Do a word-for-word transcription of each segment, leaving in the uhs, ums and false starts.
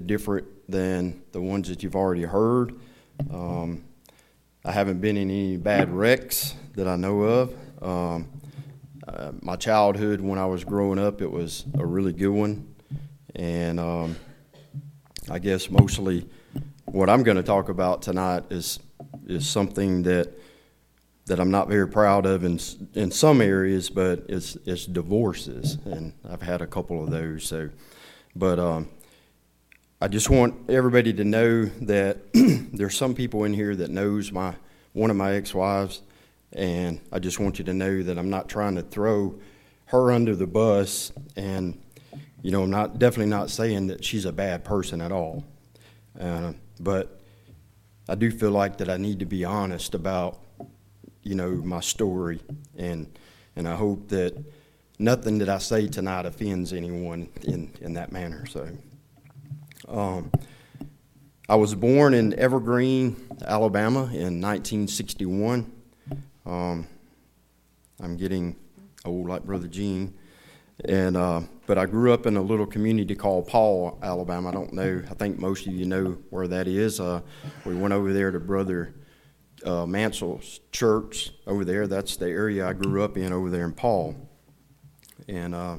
bit different than the ones that you've already heard. Um, I haven't been in any bad wrecks that I know of. Um, uh, my childhood when I was growing up, it was a really good one. And um, I guess mostly what I'm going to talk about tonight is is something that that I'm not very proud of in in some areas, but it's it's divorces, and I've had a couple of those. So, but um, I just want everybody to know that there's some people in here that knows my one of my ex-wives, and I just want you to know that I'm not trying to throw her under the bus, and you know, I'm not definitely not saying that she's a bad person at all, uh, but I do feel like that I need to be honest about, you know, my story, and and I hope that nothing that I say tonight offends anyone in, in that manner. So, um, I was born in Evergreen, Alabama in nineteen sixty-one. Um, I'm getting old like Brother Gene, and uh, but I grew up in a little community called Paul, Alabama. I don't know. I think most of you know where that is. Uh, we went over there to Brother Uh, Mansell's church over there. That's the area I grew up in over there in Paul. And uh,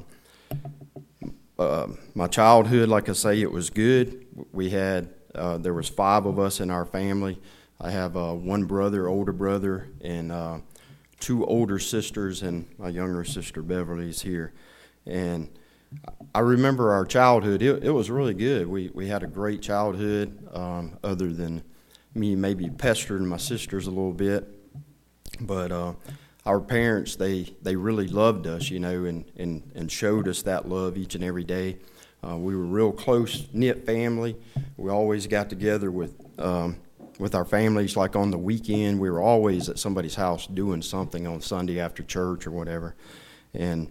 uh, my childhood, like I say, it was good. We had, uh, there was five of us in our family. I have uh, one brother, older brother, and uh, two older sisters, and my younger sister Beverly's here. And I remember our childhood. It, it was really good. We we had a great childhood, um, other than me maybe pestering my sisters a little bit, but uh, our parents, they, they really loved us, you know, and, and, and showed us that love each and every day. Uh, we were a real close-knit family. We always got together with um, with our families, like on the weekend. We were always at somebody's house doing something on Sunday after church or whatever, and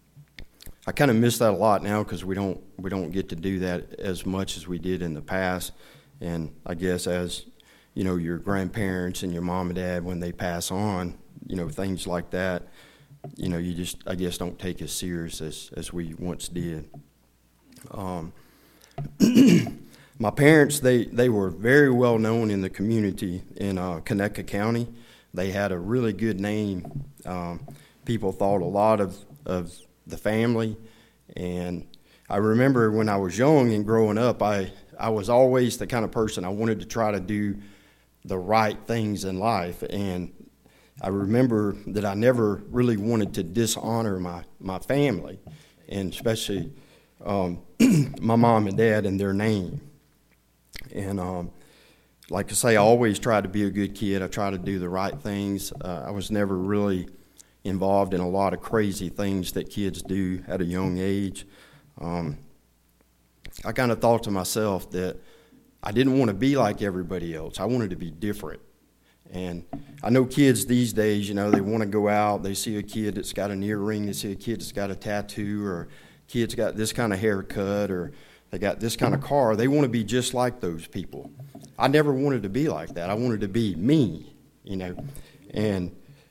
I kind of miss that a lot now because we don't we don't get to do that as much as we did in the past. And I guess as you know, your grandparents and your mom and dad, when they pass on, you know, things like that, you know, you just, I guess, don't take as serious as, as we once did. Um, my parents, they, they were very well known in the community in uh, Conecuh County. They had a really good name. Um, people thought a lot of, of the family. And I remember when I was young and growing up, I, I was always the kind of person I wanted to try to do the right things in life, and I remember that I never really wanted to dishonor my, my family, and especially um, my mom and dad and their name. And um, like I say, I always tried to be a good kid. I tried to do the right things. Uh, I was never really involved in a lot of crazy things that kids do at a young age. Um, I kind of thought to myself that I didn't want to be like everybody else. I wanted to be different. And I know kids these days, you know, they want to go out, they see a kid that's got an earring, they see a kid that's got a tattoo, or kid's got this kind of haircut, or they got this kind of car. They want to be just like those people. I never wanted to be like that. I wanted to be me, you know. And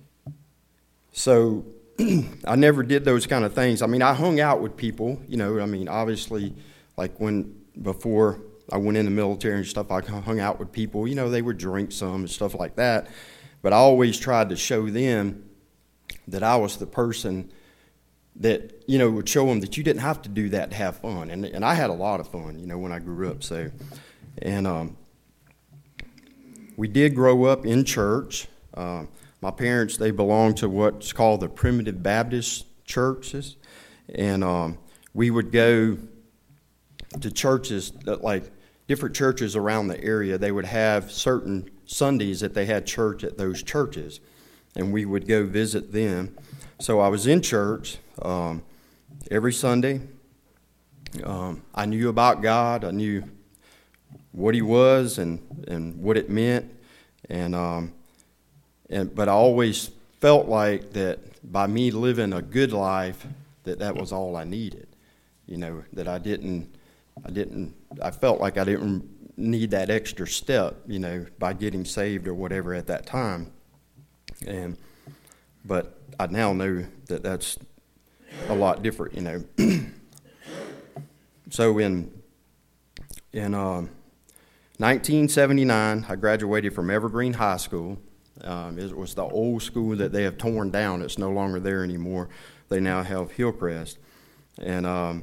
so I never did those kind of things. I mean, I hung out with people, you know, I mean, obviously, like when, before I went in the military and stuff, I hung out with people, you know, they would drink some and stuff like that. But I always tried to show them that I was the person that, you know, would show them that you didn't have to do that to have fun. And and I had a lot of fun, you know, when I grew up. So, and um, we did grow up in church. Uh, my parents, they belonged to what's called the Primitive Baptist churches. And um, we would go to churches that, like, different churches around the area. They would have certain Sundays that they had church at those churches, and we would go visit them. So I was in church um, every Sunday. Um, I knew about God. I knew what He was and, and what it meant, and um, and but I always felt like that by me living a good life, that that was all I needed. You know, that I didn't. I didn't, I felt like I didn't need that extra step, you know, by getting saved or whatever at that time. And, but I now know that that's a lot different, you know. So in, In um, nineteen seventy-nine, I graduated from Evergreen High School. Um, it was the old school that they have torn down. It's no longer there anymore. They now have Hillcrest. And um,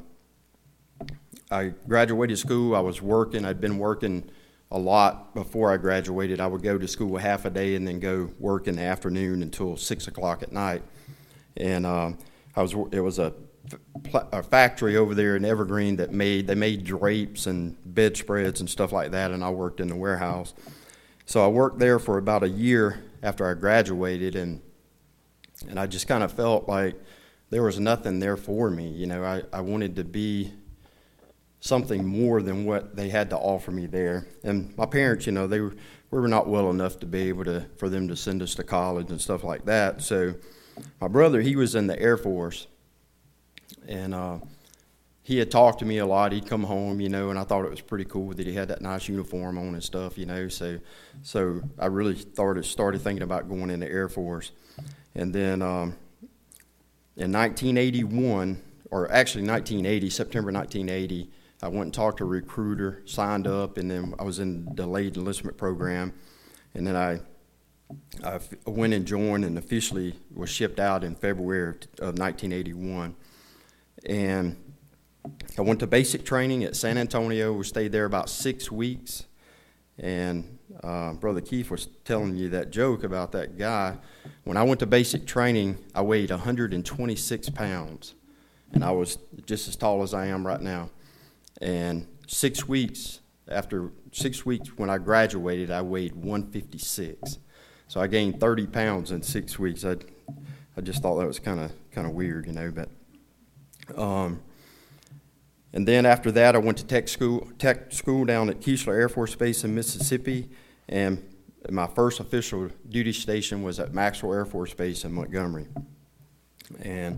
I graduated school. I was working. I'd been working a lot before I graduated. I would go to school half a day and then go work in the afternoon until six o'clock at night. And um, I was it was a, a factory over there in Evergreen that made they made drapes and bedspreads and stuff like that. And I worked in the warehouse. So I worked there for about a year after I graduated, and and I just kind of felt like there was nothing there for me. You know, I, I wanted to be something more than what they had to offer me there. And my parents, you know, they were we were not well enough to be able to for them to send us to college and stuff like that. So my brother, he was in the Air Force, and uh, he had talked to me a lot. He'd come home, you know, and I thought it was pretty cool that he had that nice uniform on and stuff, you know. So so I really started started thinking about going in the Air Force. And then um, in nineteen eighty-one, or actually nineteen eighty, September nineteen eighty, I went and talked to a recruiter, signed up, and then I was in the delayed enlistment program. And then I, I went and joined and officially was shipped out in February of nineteen eighty-one. And I went to basic training at San Antonio. We stayed there about six weeks. And uh, Brother Keith was telling you that joke about that guy. When I went to basic training, I weighed one hundred twenty-six pounds. And I was just as tall as I am right now. And six weeks, after six weeks when I graduated, I weighed one fifty-six. So I gained thirty pounds in six weeks. I, I just thought that was kind of kind of weird, you know. But um, and then after that, I went to tech school, tech school down at Keesler Air Force Base in Mississippi, and my first official duty station was at Maxwell Air Force Base in Montgomery. And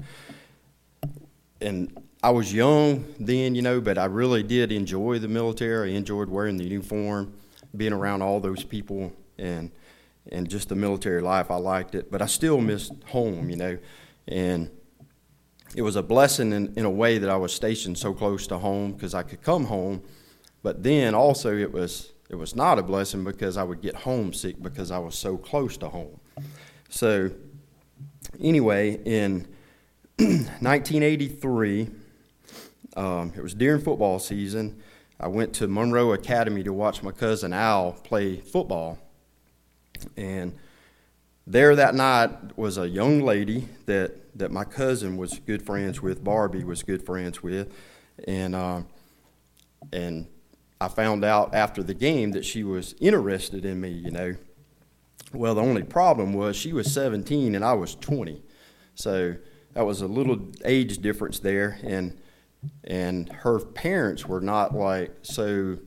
and I was young then, you know, but I really did enjoy the military. I enjoyed wearing the uniform, being around all those people, and and just the military life. I liked it, but I still missed home, you know. And it was a blessing in, in a way that I was stationed so close to home because I could come home, but then also it was it was not a blessing because I would get homesick because I was so close to home. So anyway, in nineteen eighty-three, um, it was during football season, I went to Monroe Academy to watch my cousin Al play football. And there that night was a young lady that, that my cousin was good friends with, Barbie was good friends with, and uh, and I found out after the game that she was interested in me, you know. Well, the only problem was she was seventeen and I was twenty, so that was a little age difference there, and and her parents were not like so,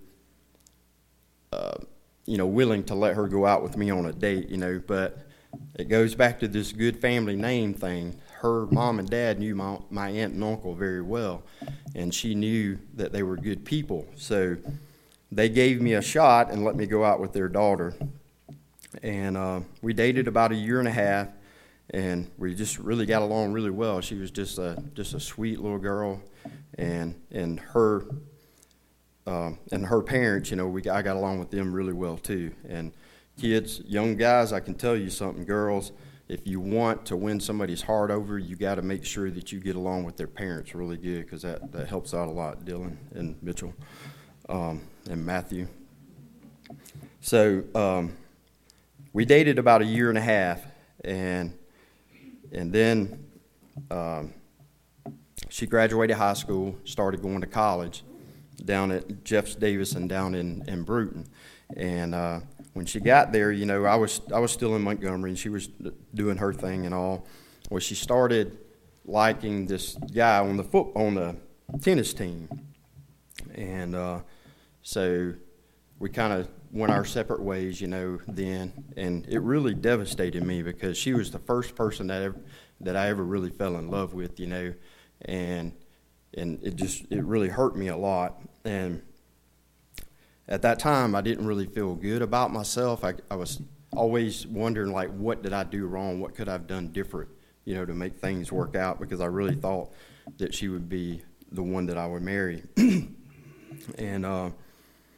uh, you know, willing to let her go out with me on a date, you know. But it goes back to this good family name thing. Her mom and dad knew my my aunt and uncle very well, and she knew that they were good people. So they gave me a shot and let me go out with their daughter. And uh, we dated about a year and a half, and we just really got along really well. She was just a just a sweet little girl, and and her uh, and her parents, you know, we I got along with them really well too. And kids, young guys, I can tell you something, girls, if you want to win somebody's heart over, you got to make sure that you get along with their parents really good, because that, that helps out a lot, Dylan and Mitchell um, and Matthew. So um, we dated about a year and a half, and and then um, she graduated high school, started going to college down at Jeffs Davison down in, in Bruton. And uh, when she got there, you know, I was I was still in Montgomery, and she was doing her thing and all. Well, she started liking this guy on the foot on the tennis team, and uh, so we kind of went our separate ways, you know. Then, and it really devastated me because she was the first person that ever, that I ever really fell in love with, you know, and and it just it really hurt me a lot. And at that time, I didn't really feel good about myself. I, I was always wondering, like, what did I do wrong? What could I have done different, you know, to make things work out? Because I really thought that she would be the one that I would marry. and uh,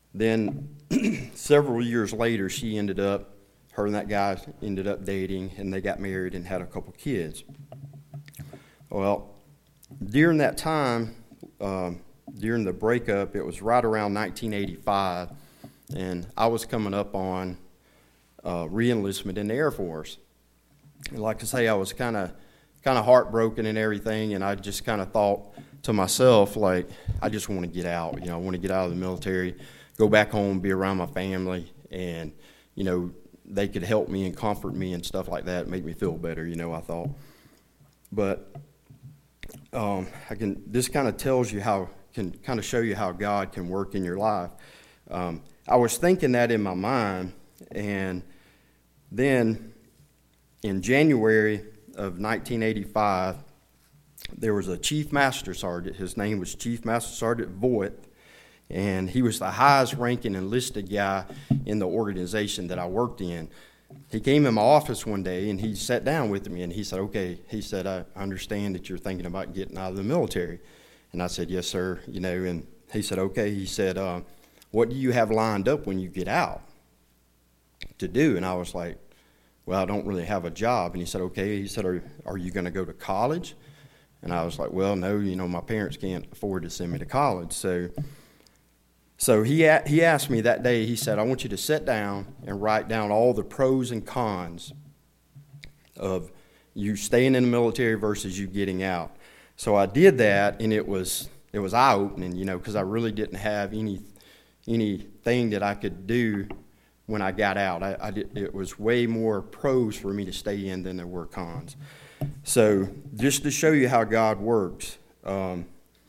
then several years later, she ended up, her and that guy ended up dating, and they got married and had a couple kids. Well, during that time, um, during the breakup, it was right around nineteen eighty-five, and I was coming up on uh, re-enlistment in the Air Force. And like I say, I was kind of kind of heartbroken and everything, and I just kind of thought to myself, like, I just want to get out. You know, I want to get out of the military, go back home, be around my family, and, you know, they could help me and comfort me and stuff like that, make me feel better, you know, I thought. But um, I can. This kind of tells you how, can kind of show you how God can work in your life. Um, I was thinking that in my mind, and then in January of nineteen eighty-five, there was a Chief Master Sergeant. His name was Chief Master Sergeant Voigt, and he was the highest ranking enlisted guy in the organization that I worked in. He came in my office one day, and he sat down with me, and he said, okay, he said, I understand that you're thinking about getting out of the military. And I said, yes, sir, you know, and he said, okay. He said, uh, what do you have lined up when you get out to do? And I was like, well, I don't really have a job. And he said, okay. He said, are, are you going to go to college? And I was like, well, no, you know, my parents can't afford to send me to college. So so he a- he asked me that day, he said, I want you to sit down and write down all the pros and cons of you staying in the military versus you getting out. So I did that, and it was it was eye-opening, you know, because I really didn't have any anything that I could do when I got out. I, I did, it was way more pros for me to stay in than there were cons. So just to show you how God works, um,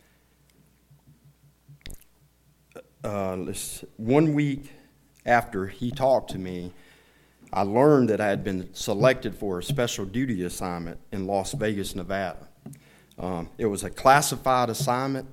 uh, let's, one week after he talked to me, I learned that I had been selected for a special duty assignment in Las Vegas, Nevada. Um, it was a classified assignment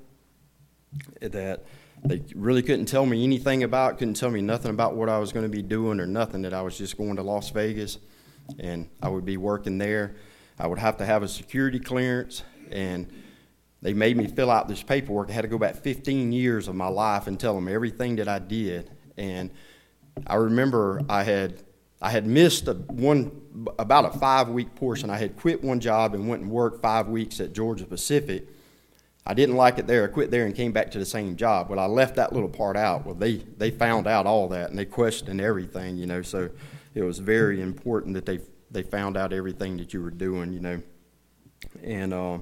that they really couldn't tell me anything about, couldn't tell me nothing about what I was going to be doing or nothing, that I was just going to Las Vegas, and I would be working there. I would have to have a security clearance, and they made me fill out this paperwork. I had to go back fifteen years of my life and tell them everything that I did. And I remember I had I had missed a one about a five-week portion. I had quit one job and went and worked five weeks at Georgia Pacific. I didn't like it there. I quit there and came back to the same job. Well, I left that little part out. Well, they, they found out all that, and they questioned everything, you know. So it was very important that they they found out everything that you were doing, you know. And uh,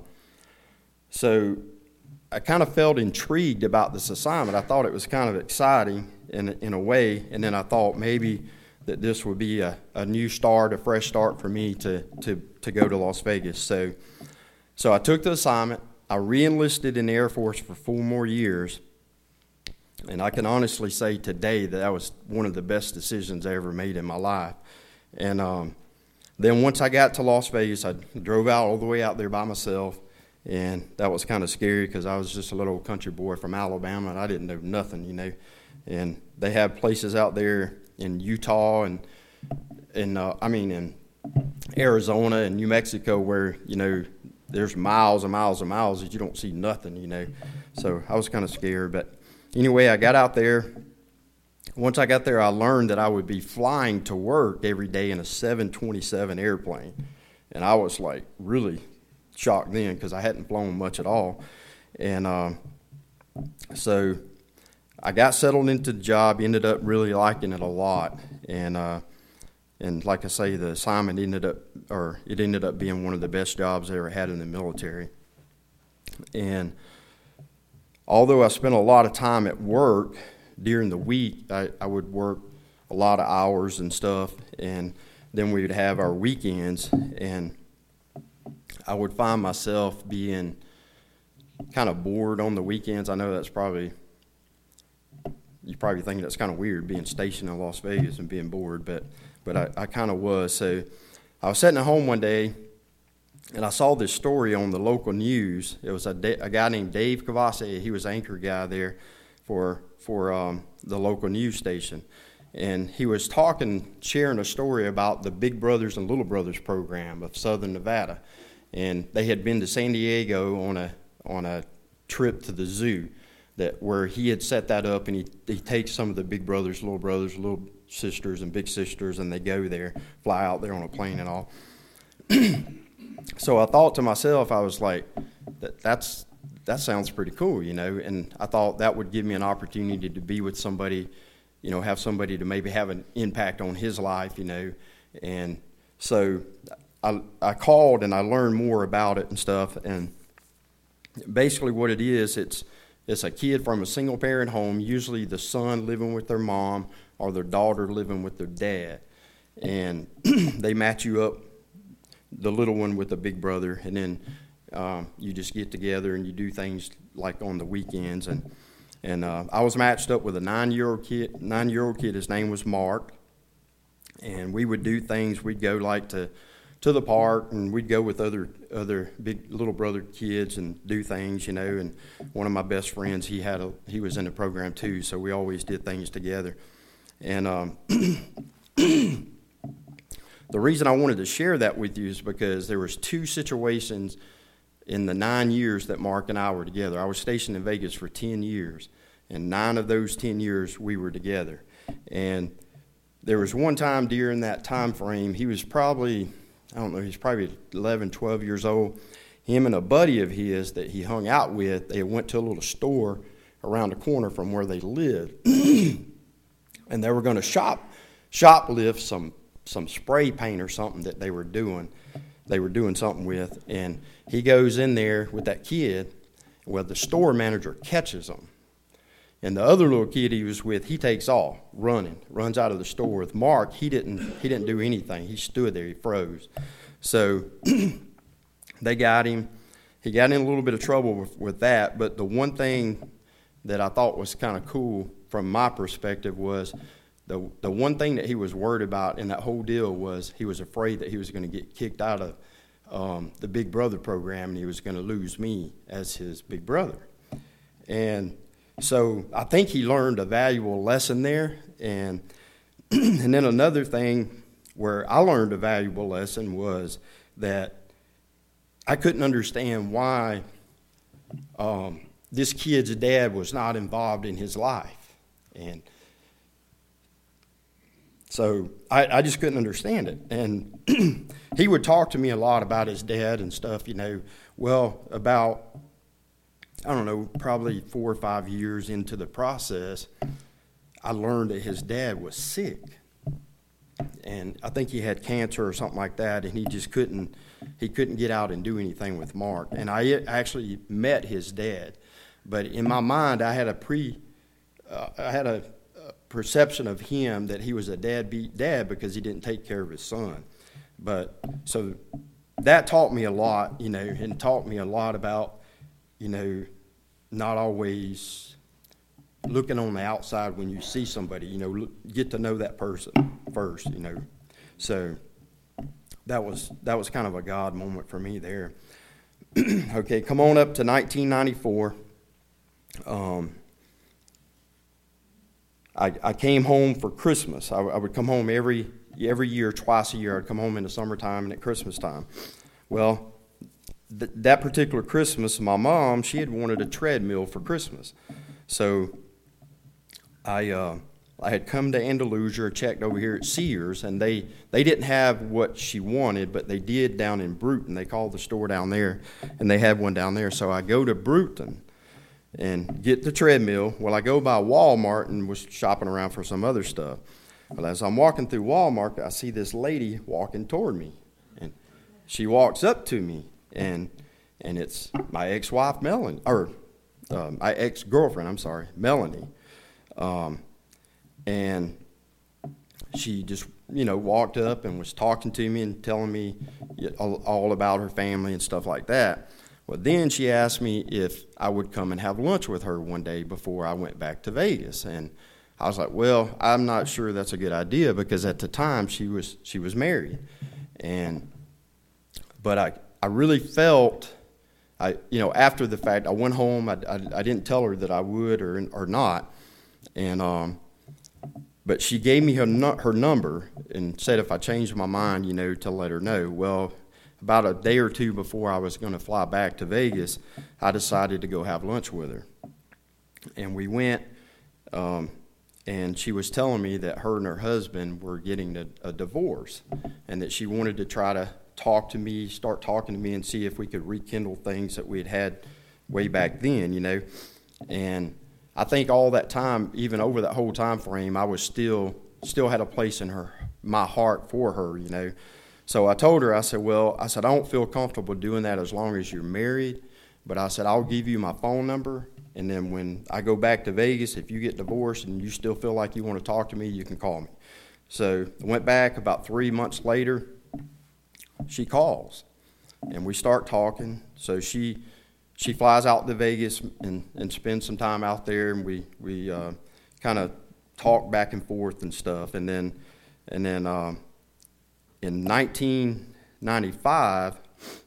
so I kind of felt intrigued about this assignment. I thought it was kind of exciting in, in a way, and then I thought maybe that this would be a, a new start, a fresh start for me to, to, to go to Las Vegas. So, so I took the assignment. I re-enlisted in the Air Force for four more years, and I can honestly say today that that was one of the best decisions I ever made in my life. And um, then once I got to Las Vegas, I drove out all the way out there by myself, and that was kind of scary because I was just a little country boy from Alabama, and I didn't know nothing, you know. And they have places out there in Utah and, in uh, I mean, in Arizona and New Mexico where, you know, there's miles and miles and miles that you don't see nothing, you know. So I was kind of scared. But anyway, I got out there. Once I got there, I learned that I would be flying to work every day in a seven twenty-seven airplane. And I was, like, really shocked then because I hadn't flown much at all. And uh, so I got settled into the job, ended up really liking it a lot. And uh, and like I say, the assignment ended up, or it ended up being one of the best jobs I ever had in the military. And although I spent a lot of time at work during the week, I, I would work a lot of hours and stuff, and then we would have our weekends, and I would find myself being kind of bored on the weekends. I know that's probably, you're probably thinking that's kind of weird, being stationed in Las Vegas and being bored, but but I, I kind of was. So I was sitting at home one day, and I saw this story on the local news. It was a, a guy named Dave Cavase. He was anchor guy there for for um, the local news station. And he was talking, sharing a story about the Big Brothers and Little Brothers program of Southern Nevada. And they had been to San Diego on a on a trip to the zoo. that where he had set that up, and he, he takes some of the big brothers, little brothers, little sisters, and big sisters, and they go there, fly out there on a plane and all. So I thought to myself, I was like, that that's that sounds pretty cool, you know, and I thought that would give me an opportunity to be with somebody, you know, have somebody to maybe have an impact on his life, you know, and so I, I called and I learned more about it and stuff, and basically what it is, it's it's a kid from a single-parent home, usually the son living with their mom or their daughter living with their dad, and they match you up, the little one with the big brother, and then um, you just get together and you do things like on the weekends, and and uh, I was matched up with a nine-year-old kid. Nine-year-old kid, his name was Mark, and we would do things. We'd go like to to the park, and we'd go with other other big little brother kids and do things, you know. And one of my best friends, he had a he was in the program too, so we always did things together. And um, the reason I wanted to share that with you is because there was two situations in the nine years that Mark and I were together. I was stationed in Vegas for ten years, and nine of those ten years we were together. And there was one time during that time frame, he was probably, I don't know, he's probably eleven, twelve years old. Him and a buddy of his that he hung out with, they went to a little store around the corner from where they lived. And they were going to shop, shoplift some some spray paint or something that they were doing. They were doing something with. And he goes in there with that kid. Well, the store manager catches him. And the other little kid he was with, he takes off, running, runs out of the store. With Mark, he didn't he didn't do anything. He stood there, he froze. So they got him. He got in a little bit of trouble with, with that. But the one thing that I thought was kind of cool from my perspective was the the one thing that he was worried about in that whole deal was he was afraid that he was going to get kicked out of um, the Big Brother program, and he was going to lose me as his big brother. And so I think he learned a valuable lesson there. And and then another thing where I learned a valuable lesson was that I couldn't understand why um, this kid's dad was not involved in his life. And so I, I just couldn't understand it. And he would talk to me a lot about his dad and stuff, you know. Well, about, I don't know, probably four or five years into the process, I learned that his dad was sick. And I think he had cancer or something like that, and he just couldn't, he couldn't get out and do anything with Mark. And I actually met his dad. But in my mind, I had a pre, uh, I had a, a perception of him that he was a deadbeat dad because he didn't take care of his son. But so that taught me a lot, you know, and taught me a lot about, you know, not always looking on the outside when you see somebody, you know, look, get to know that person first, you know. So that was that was kind of a God moment for me there. Okay, come on up to nineteen ninety-four. Um, I, I came home for Christmas. I, I would come home every every year, twice a year. I'd come home in the summertime and at Christmas time. Well, th- that particular Christmas, my mom, she had wanted a treadmill for Christmas. So I uh, I had come to Andalusia, checked over here at Sears, and they, they didn't have what she wanted, but they did down in Bruton. They called the store down there, and they had one down there. So I go to Bruton and get the treadmill. Well, I go by Walmart and was shopping around for some other stuff. Well, as I'm walking through Walmart, I see this lady walking toward me, and she walks up to me, and and it's my ex-wife, Melanie, or uh, my ex-girlfriend, I'm sorry, Melanie. Um, and she just, you know, walked up and was talking to me and telling me all, all about her family and stuff like that. Well, then she asked me if I would come and have lunch with her one day before I went back to Vegas. And I was like, well, I'm not sure that's a good idea because at the time she was she was married. And but I, I really felt, I you know, after the fact, I went home. I, I, I didn't tell her that I would or or not. And um, but she gave me her her number and said if I changed my mind, you know, to let her know. Well, about a day or two before I was going to fly back to Vegas, I decided to go have lunch with her. and we went, um, and she was telling me that her and her husband were getting a, a divorce, and that she wanted to try to talk to me, start talking to me, and see if we could rekindle things that we had had way back then, you know. And I think all that time, even over that whole time frame, I was still still had a place in her my heart for her, you know. So I told her, I said, well, I said, I don't feel comfortable doing that as long as you're married, but I said, I'll give you my phone number, and then when I go back to Vegas, if you get divorced and you still feel like you want to talk to me, you can call me. So I went back about three months later. She calls, and we start talking. So she she flies out to Vegas and, and spends some time out there, and we we uh, kind of talk back and forth and stuff. And then and then um, in nineteen ninety-five,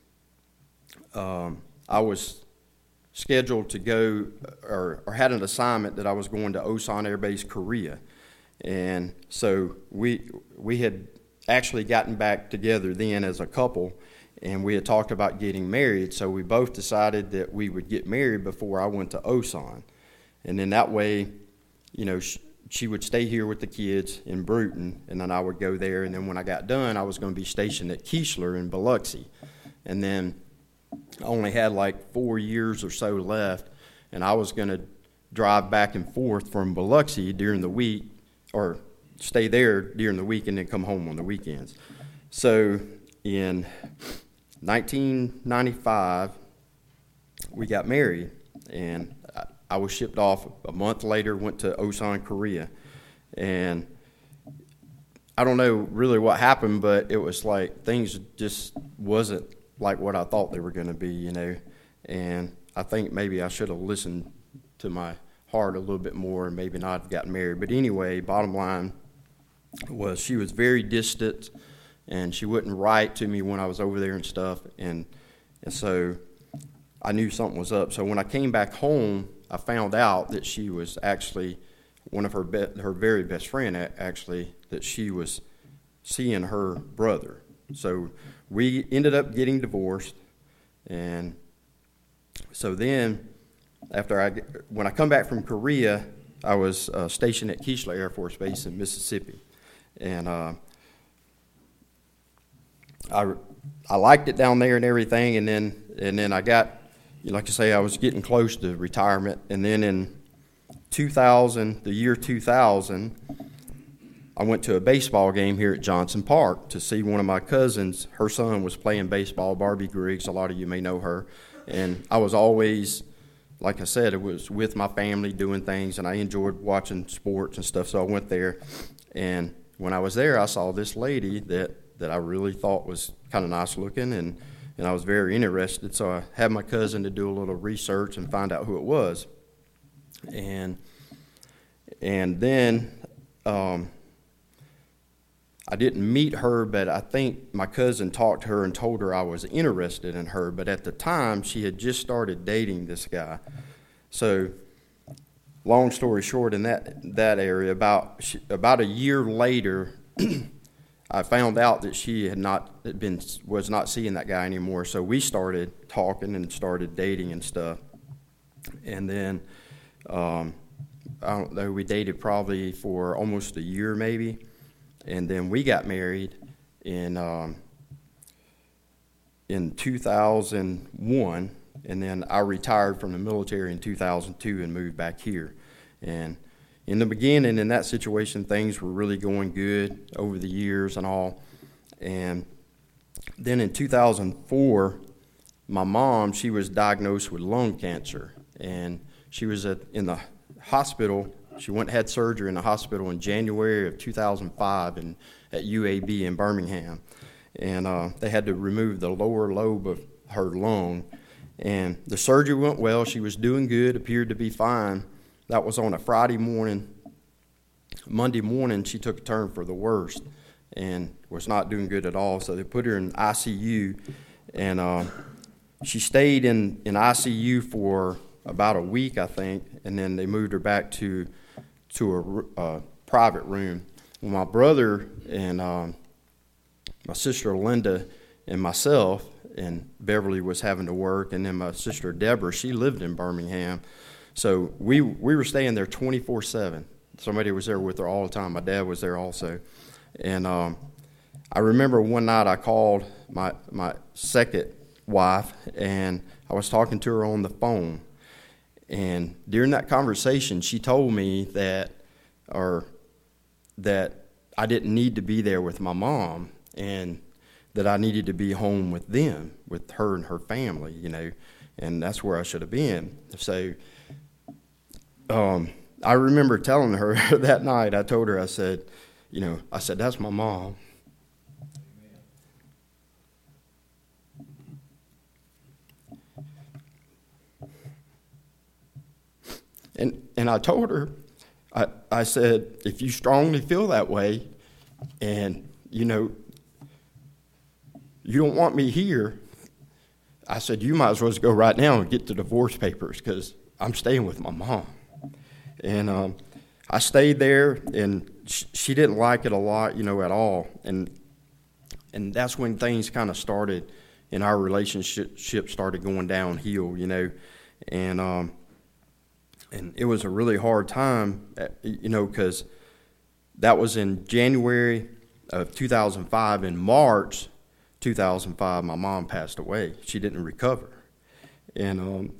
um, I was scheduled to go or, or had an assignment that I was going to Osan Air Base, Korea, and so we we had actually gotten back together then as a couple, and we had talked about getting married, so we both decided that we would get married before I went to Osan. And then that way, you know, she, she would stay here with the kids in Bruton, and then I would go there, and then when I got done, I was going to be stationed at Keesler in Biloxi. And then I only had like four years or so left, and I was going to drive back and forth from Biloxi during the week, or stay there during the week and then come home on the weekends. So in nineteen ninety-five, we got married, and I, I was shipped off a month later, went to Osan, Korea. And I don't know really what happened, but it was like things just wasn't like what I thought they were going to be, you know. And I think maybe I should have listened to my heart a little bit more and maybe not have gotten married. But anyway, bottom line was she was very distant, and she wouldn't write to me when I was over there and stuff, and and so I knew something was up. So when I came back home, I found out that she was actually one of her be- her very best friend, actually, that she was seeing her brother. So we ended up getting divorced, and so then after I when I come back from Korea, I was uh, stationed at Keesler Air Force Base in Mississippi. And uh, I, I liked it down there and everything, and then and then I got, you know, like I say, I was getting close to retirement. And then in two thousand, the year two thousand, I went to a baseball game here at Johnson Park to see one of my cousins. Her son was playing baseball, Barbie Griggs. A lot of you may know her. And I was always, like I said, it was with my family doing things, and I enjoyed watching sports and stuff, so I went there. And when I was there, I saw this lady that, that I really thought was kind of nice looking, and, and I was very interested. So I had my cousin to do a little research and find out who it was. And and then um, I didn't meet her, but I think my cousin talked to her and told her I was interested in her. But at the time, she had just started dating this guy. So long story short, in that that area, about about a year later, I found out that she had not been was not seeing that guy anymore. So we started talking and started dating and stuff. And then um, I don't know, we dated probably for almost a year maybe, and then we got married in um, in two thousand one. And then I retired from the military in two thousand two and moved back here. And in the beginning, in that situation, things were really going good over the years and all. And then in two thousand four, my mom, she was diagnosed with lung cancer. And she was at, in the hospital. She went and had surgery in the hospital in January of two thousand five in, at U A B in Birmingham. And uh, they had to remove the lower lobe of her lung. And the surgery went well. She was doing good, appeared to be fine. That was on a Friday morning. Monday morning, she took a turn for the worst and was not doing good at all. So they put her in I C U, and uh, she stayed in, in I C U for about a week, I think, and then they moved her back to to a uh, private room. Well, my brother and um, my sister Linda and myself, and Beverly was having to work, and then my sister Deborah, she lived in Birmingham. So we we were staying there twenty-four seven. Somebody was there with her all the time. My dad was there also. And um, I remember one night I called my my second wife, and I was talking to her on the phone. And during that conversation, she told me that, or that I didn't need to be there with my mom, and that I needed to be home with them, with her and her family, you know, and that's where I should have been. So um, I remember telling her that night, I told her, I said, you know, I said, that's my mom. And and I told her, I, I said, if you strongly feel that way, and, you know, you don't want me here, I said, you might as well just go right now and get the divorce papers, because I'm staying with my mom. And um, I stayed there, and sh- she didn't like it a lot, you know, at all. And and that's when things kind of started, and our relationship started going downhill, you know. And um, and it was a really hard time, you know, because that was in January of two thousand five. In March two thousand five, my mom passed away. She didn't recover. And um,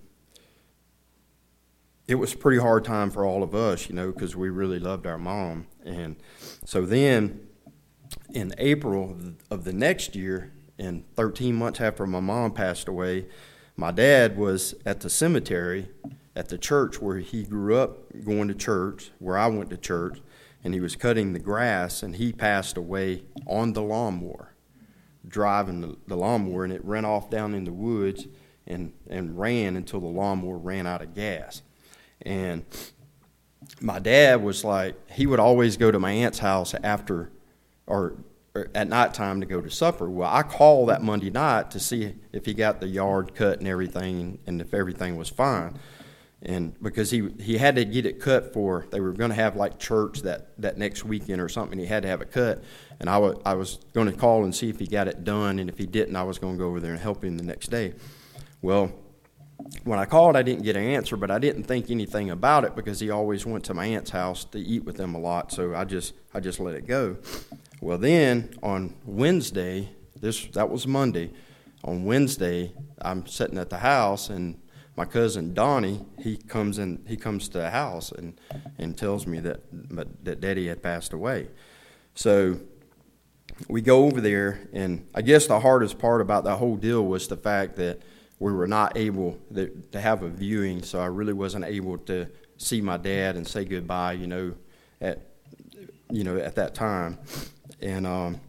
it was a pretty hard time for all of us, you know, because we really loved our mom. And so then in April of the next year, and thirteen months after my mom passed away, my dad was at the cemetery at the church where he grew up going to church, where I went to church, and he was cutting the grass, and he passed away on the lawnmower, driving the, the lawnmower, and it ran off down in the woods and, and ran until the lawnmower ran out of gas. And my dad was like, he would always go to my aunt's house after, or, or at nighttime to go to supper. Well, I called that Monday night to see if he got the yard cut and everything, and if everything was fine. And because he he had to get it cut for, they were going to have like church that, that next weekend or something. He had to have it cut. And I, w- I was going to call and see if he got it done. And if he didn't, I was going to go over there and help him the next day. Well, when I called, I didn't get an answer, but I didn't think anything about it because he always went to my aunt's house to eat with them a lot. So I just I just let it go. Well, then on Wednesday, this that was Monday. On Wednesday, I'm sitting at the house, and my cousin Donnie, he comes in. He comes to the house and, and tells me that that Daddy had passed away. So we go over there, and I guess the hardest part about that whole deal was the fact that we were not able to have a viewing. So I really wasn't able to see my dad and say goodbye, you know, at you know at that time. And um,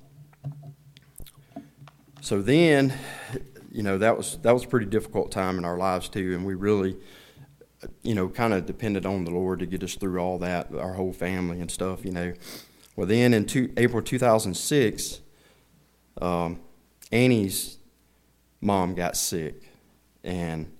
so then. You know, that was that was a pretty difficult time in our lives, too, and we really, you know, kind of depended on the Lord to get us through all that, our whole family and stuff, you know. Well, then in two, April two thousand six, um, Annie's mom got sick, and,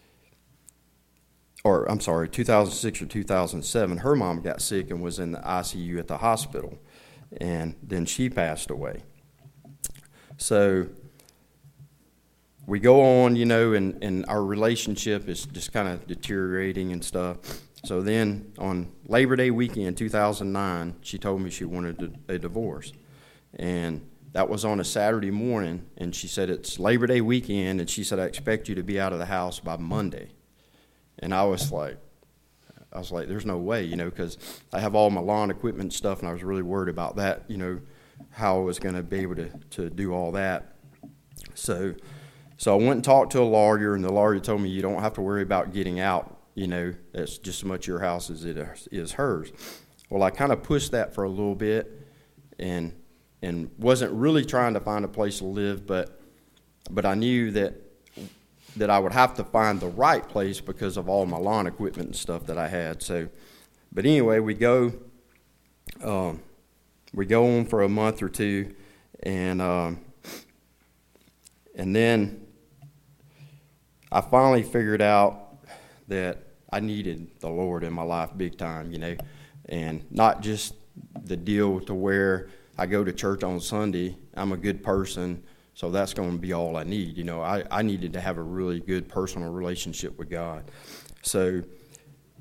or I'm sorry, two thousand six or two thousand seven, her mom got sick and was in the I C U at the hospital, and then she passed away. So we go on, you know, and, and our relationship is just kind of deteriorating and stuff. So then on Labor Day weekend, two thousand nine, she told me she wanted a, a divorce. And that was on a Saturday morning, and she said, it's Labor Day weekend, and she said, I expect you to be out of the house by Monday. And I was like, I was like, there's no way, you know, because I have all my lawn equipment stuff, and I was really worried about that, you know, how I was going to be able to, to do all that. So... So I went and talked to a lawyer, and the lawyer told me you don't have to worry about getting out. You know, it's just as much your house as it is hers. Well, I kind of pushed that for a little bit, and and wasn't really trying to find a place to live, but but I knew that that I would have to find the right place because of all my lawn equipment and stuff that I had. So, but anyway, we go um, we go on for a month or two, and um, and then. I finally figured out that I needed the Lord in my life big time, you know, and not just the deal to where I go to church on Sunday, I'm a good person, so that's going to be all I need. You know, I, I needed to have a really good personal relationship with God. So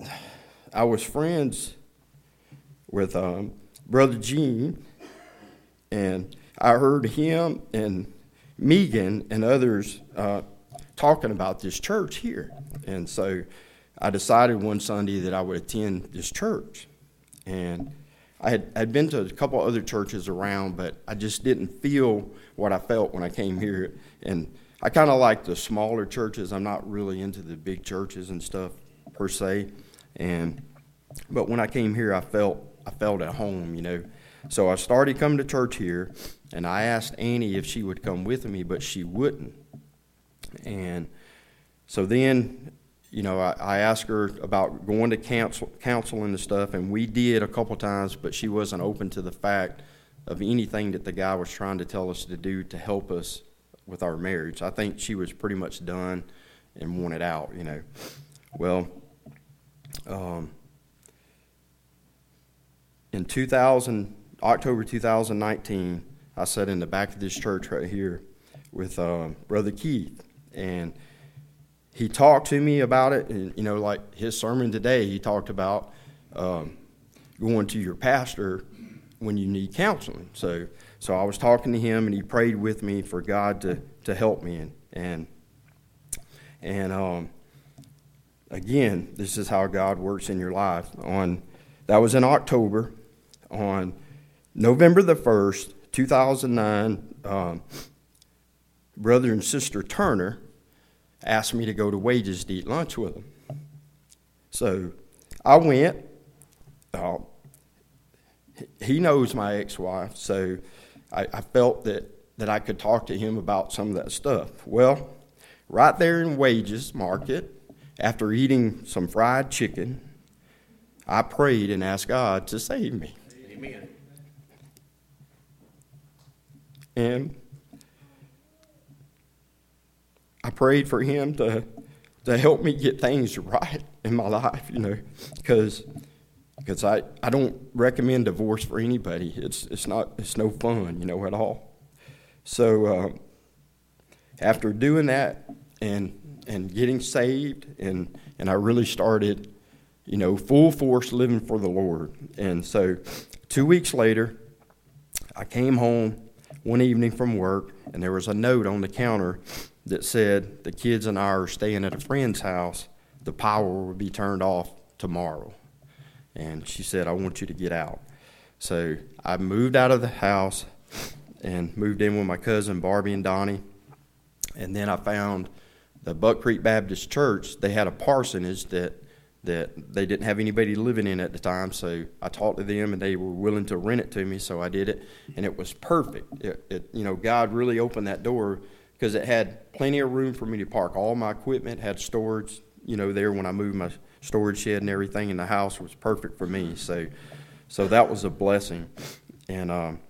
I was friends with um, Brother Gene, and I heard him and Megan and others uh, talking about this church here. And so I decided one Sunday that I would attend this church. And I had I'd been to a couple other churches around, but I just didn't feel what I felt when I came here. And I kind of like the smaller churches. I'm not really into the big churches and stuff per se. And but when I came here, I felt I felt at home, you know. So I started coming to church here, and I asked Annie if she would come with me, but she wouldn't. And so then, you know, I, I asked her about going to counsel, counseling and stuff, and we did a couple times, but she wasn't open to the fact of anything that the guy was trying to tell us to do to help us with our marriage. I think she was pretty much done and wanted out, you know. Well, um, in two thousand, October two thousand nineteen, I sat in the back of this church right here with uh, Brother Keith, and he talked to me about it. And, you know, like his sermon today, he talked about um, going to your pastor when you need counseling. So, so I was talking to him, and he prayed with me for God to, to help me. And and, and um, again, this is how God works in your life. On that was in October. On November the first, two thousand nine, um, Brother and Sister Turner asked me to go to Wages to eat lunch with them. So I went. Uh, he knows my ex-wife, so I, I felt that, that I could talk to him about some of that stuff. Well, right there in Wages Market, after eating some fried chicken, I prayed and asked God to save me. Amen. And I prayed for him to to help me get things right in my life, you know, because because I, I don't recommend divorce for anybody. It's it's not it's no fun, you know, at all. So uh, after doing that and and getting saved, and and I really started, you know, full force living for the Lord. And so two weeks later, I came home one evening from work, and there was a note on the counter that said, the kids and I are staying at a friend's house. The power will be turned off tomorrow. And she said, I want you to get out. So I moved out of the house and moved in with my cousin Barbie and Donnie. And then I found the Buck Creek Baptist Church. They had a parsonage that that they didn't have anybody living in at the time, so I talked to them, and they were willing to rent it to me, so I did it, and it was perfect. It, it you know, God really opened that door because it had plenty of room for me to park all my equipment, had storage, you know, there when I moved my storage shed and everything in the house was perfect for me, so so that was a blessing. And um,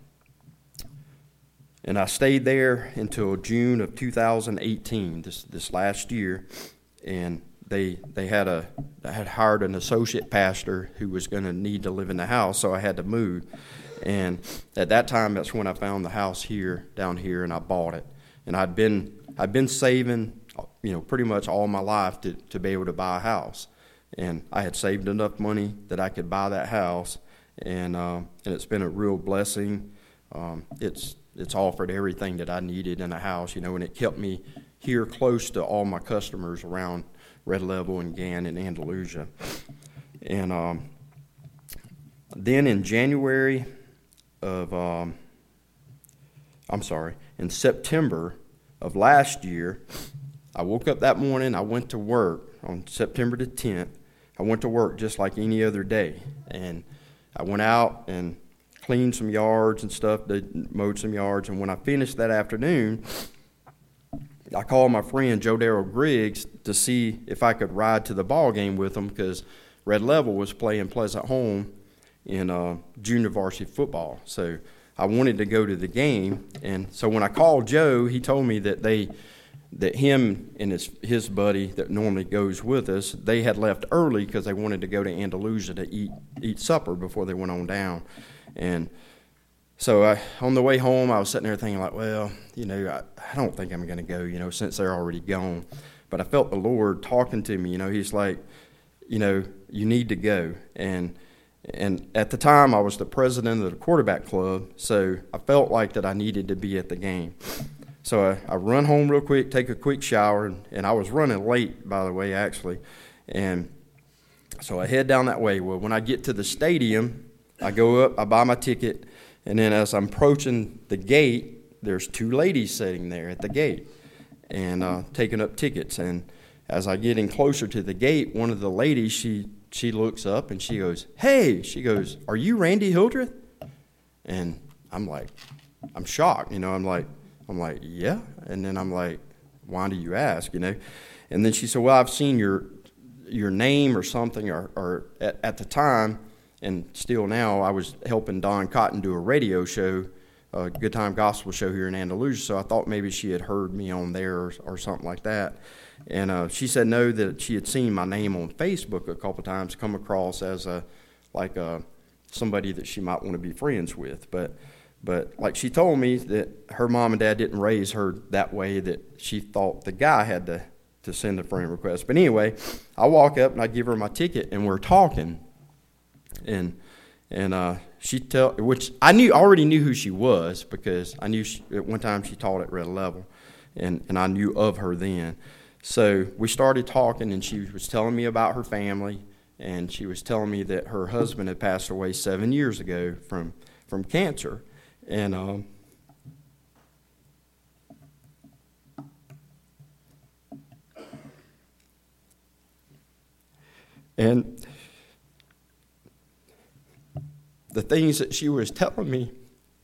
and I stayed there until June of two thousand eighteen, this this last year, and They they had a I had hired an associate pastor who was going to need to live in the house, so I had to move. And at that time, that's when I found the house here down here, and I bought it. And I'd been I'd been saving, you know, pretty much all my life to, to be able to buy a house. And I had saved enough money that I could buy that house, and um, and it's been a real blessing. Um, it's it's offered everything that I needed in a house, you know, and it kept me here close to all my customers around Red Level and Gann and Andalusia. And um, then in January of, um, I'm sorry, in September of last year, I woke up that morning, I went to work on September the tenth. I went to work just like any other day. And I went out and cleaned some yards and stuff, did, mowed some yards. And when I finished that afternoon, I called my friend Joe Darrell Griggs to see if I could ride to the ball game with him because Red Level was playing Pleasant Home in uh, junior varsity football. So I wanted to go to the game, and so when I called Joe, he told me that they, that him and his his buddy that normally goes with us, they had left early because they wanted to go to Andalusia to eat eat supper before they went on down, and. So I, on the way home, I was sitting there thinking like, well, you know, I, I don't think I'm going to go, you know, since they're already gone. But I felt the Lord talking to me, you know, he's like, you know, you need to go. And and at the time, I was the president of the quarterback club, so I felt like that I needed to be at the game. So I, I run home real quick, take a quick shower, and, and I was running late, by the way, actually. And so I head down that way. Well, when I get to the stadium, I go up, I buy my ticket, and then as I'm approaching the gate, there's two ladies sitting there at the gate and uh, taking up tickets. And as I get in closer to the gate, one of the ladies, she she looks up and she goes, "Hey," she goes, "Are you Randy Hildreth?" And I'm like, I'm shocked, you know, I'm like, I'm like, yeah. And then I'm like, why do you ask, you know? And then she said, well, I've seen your your name or something, or, or at, at the time, and still now, I was helping Don Cotton do a radio show, a Good Time Gospel show here in Andalusia, so I thought maybe she had heard me on there or, or something like that. And uh, she said no, that she had seen my name on Facebook a couple times, come across as a like a, somebody that she might want to be friends with. But but like she told me that her mom and dad didn't raise her that way, that she thought the guy had to, to send a friend request. But anyway, I walk up and I give her my ticket, and we're talking. And and uh, she tell which I knew already knew who she was, because I knew she, at one time she taught at Red Level, and, and I knew of her then. So we started talking, and she was telling me about her family, and she was telling me that her husband had passed away seven years ago from from cancer, and um, and the things that she was telling me,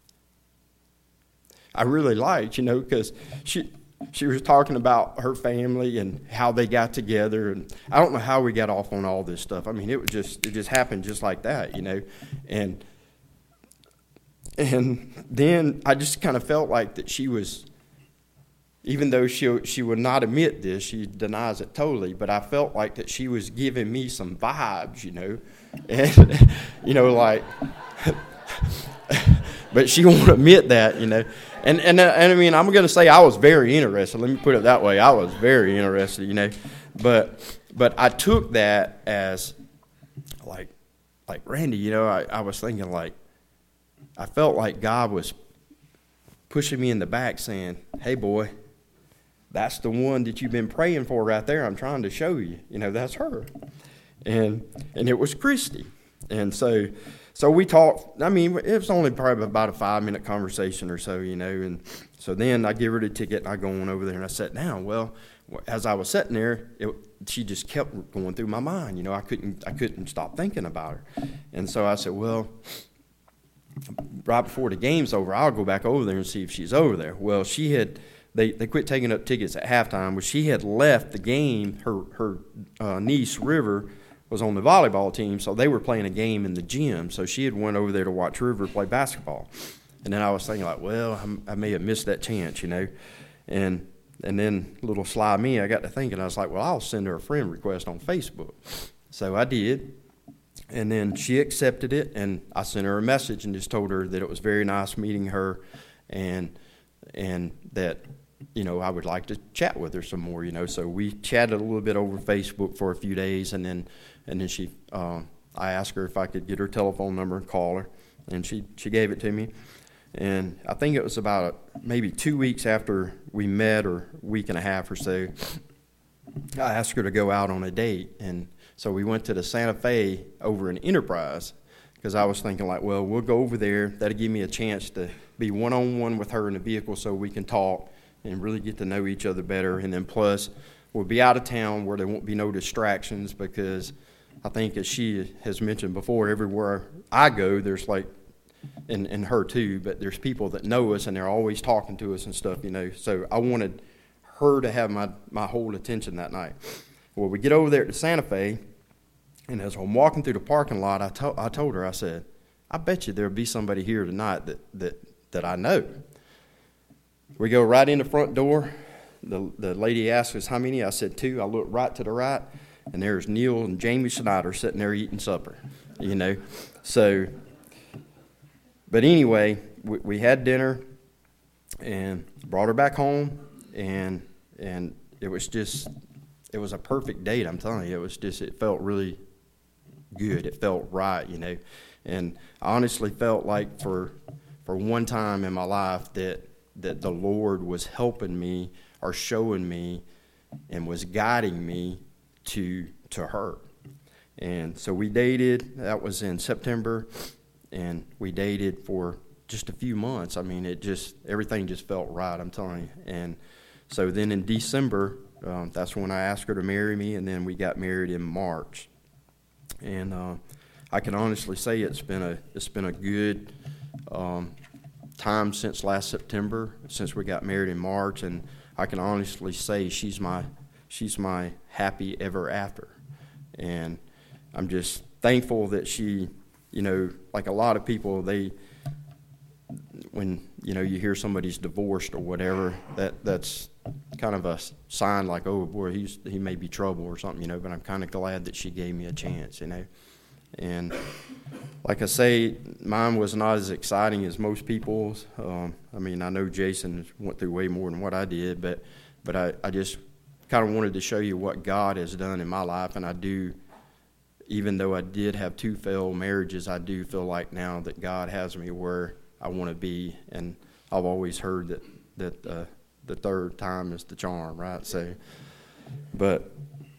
I really liked, you know, because she she was talking about her family and how they got together, and I don't know how we got off on all this stuff. I mean, it was just it just happened just like that, you know, and and then I just kind of felt like that she was, even though she she would not admit this, she denies it totally, but I felt like that she was giving me some vibes, you know, and you know, like, but she won't admit that, you know. And, and, and I mean, I'm going to say I was very interested. Let me put it that way. I was very interested, you know. But but I took that as, like, like Randy, you know, I, I was thinking, like, I felt like God was pushing me in the back saying, hey, boy, that's the one that you've been praying for right there. I'm trying to show you. You know, that's her. And and it was Christy. And so... So we talked, I mean, it was only probably about a five-minute conversation or so, you know, and so then I give her the ticket, and I go on over there, and I sat down. Well, as I was sitting there, it, she just kept going through my mind, you know, I couldn't I couldn't stop thinking about her. And so I said, well, right before the game's over, I'll go back over there and see if she's over there. Well, she had, they, they quit taking up tickets at halftime, but she had left the game, her, her uh, niece, River, was on the volleyball team, so they were playing a game in the gym. So she had went over there to watch River play basketball. And then I was thinking, like, well, I, I may have missed that chance, you know. And and then little sly me, I got to thinking, I was like, well, I'll send her a friend request on Facebook. So I did. And then she accepted it, and I sent her a message and just told her that it was very nice meeting her, and and that, you know, I would like to chat with her some more, you know. So we chatted a little bit over Facebook for a few days, and then and then she, uh, I asked her if I could get her telephone number and call her, and she, she gave it to me. And I think it was about maybe two weeks after we met, or a week and a half or so, I asked her to go out on a date. And so we went to the Santa Fe over in Enterprise, because I was thinking, like, well, we'll go over there. That'll give me a chance to be one-on-one with her in the vehicle so we can talk and really get to know each other better. And then plus, we'll be out of town where there won't be no distractions, because I think, as she has mentioned before, everywhere I go, there's like, and, and her too, but there's people that know us, and they're always talking to us and stuff, you know. So I wanted her to have my, my whole attention that night. Well, we get over there to Santa Fe, and as I'm walking through the parking lot, I, to, I told her, I said, I bet you there'll be somebody here tonight that, that, that I know. We go right in the front door. The, the lady asked us how many. I said two. I looked right to the right, and there's Neil and Jamie Schneider sitting there eating supper, you know. So, but anyway, we, we had dinner and brought her back home, and and it was just, it was a perfect date. I'm telling you, it was just it felt really good. It felt right, you know, and I honestly felt like for for one time in my life that that the Lord was helping me or showing me and was guiding me to to her. And so we dated. That was in September, and we dated for just a few months. I mean, it just, everything just felt right, I'm telling you. And so then in December, um, that's when I asked her to marry me, and then we got married in March. And uh, I can honestly say it's been a it's been a good um, time since last September, since we got married in March, and I can honestly say she's my she's my happy ever after. And I'm just thankful that she, you know, like a lot of people, they, when, you know, you hear somebody's divorced or whatever, that that's kind of a sign like, oh, boy, he's he may be trouble or something, you know, but I'm kind of glad that she gave me a chance, you know. And like I say, mine was not as exciting as most people's. Um, I mean, I know Jason went through way more than what I did, but, but I, I just kind of wanted to show you what God has done in my life, and I do, even though I did have two failed marriages, I do feel like now that God has me where I want to be, and I've always heard that that uh, the third time is the charm, right? So, but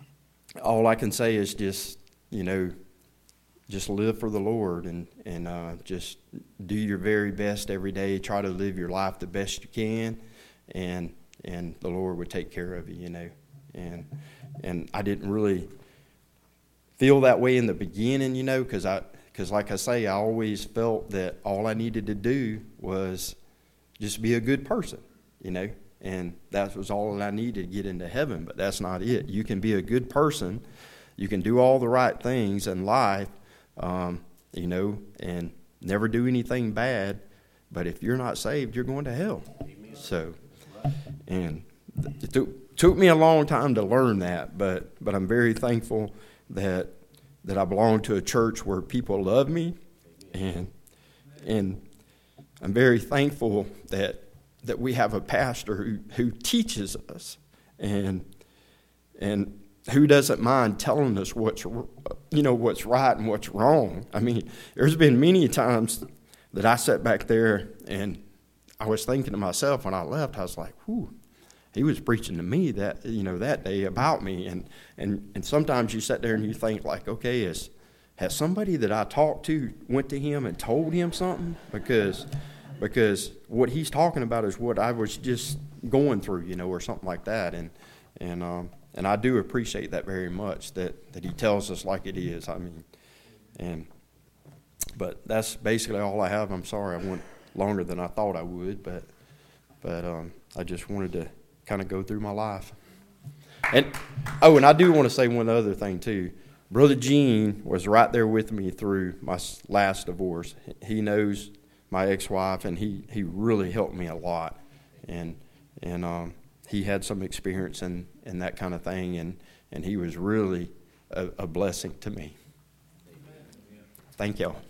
all I can say is just, you know, just live for the Lord and and uh, just do your very best every day. Try to live your life the best you can, and and the Lord would take care of you, you know. And and I didn't really feel that way in the beginning, you know, because I, because like I say, I always felt that all I needed to do was just be a good person, you know, and that was all that I needed to get into heaven. But that's not it. You can be a good person, you can do all the right things in life, um, you know, and never do anything bad. But if you're not saved, you're going to hell. Amen. So, and it took, took me a long time to learn that, but but I'm very thankful that that I belong to a church where people love me, and and I'm very thankful that that we have a pastor who, who teaches us, and and who doesn't mind telling us what's you know what's right and what's wrong. I mean, there's been many times that I sat back there and I was thinking to myself when I left, I was like, whew. He was preaching to me that, you know, that day about me. And, and, and sometimes you sit there and you think like, okay, is, has somebody that I talked to went to him and told him something? Because, because what he's talking about is what I was just going through, you know, or something like that. And, and, um, and I do appreciate that very much, that, that he tells us like it is. I mean, and, but that's basically all I have. I'm sorry I went longer than I thought I would, but, but, um, I just wanted to kind of go through my life. And oh, and I do want to say one other thing too. Brother Gene was right there with me through my last divorce. He knows my ex-wife, and he, he really helped me a lot. And and um, he had some experience in, in that kind of thing, and, and he was really a, a blessing to me. Amen. Thank y'all.